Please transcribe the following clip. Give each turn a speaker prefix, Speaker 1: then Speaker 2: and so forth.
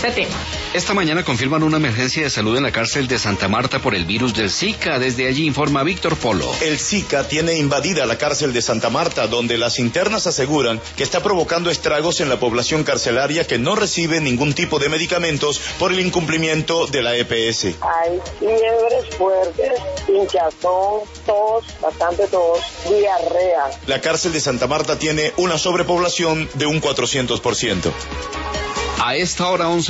Speaker 1: este tema.
Speaker 2: Esta mañana confirman una emergencia de salud en la cárcel de Santa Marta por el virus del Zika. Desde allí informa Víctor Polo.
Speaker 3: El Zika tiene invadida la cárcel de Santa Marta, donde las internas aseguran que está provocando estragos en la población carcelaria que no recibe ningún tipo de medicamentos por el incumplimiento de la EPS.
Speaker 4: Hay fiebres fuertes, hinchazón, tos, bastante tos, diarrea.
Speaker 3: La cárcel de Santa Marta tiene una sobrepoblación de un 400%.
Speaker 2: A esta hora 11.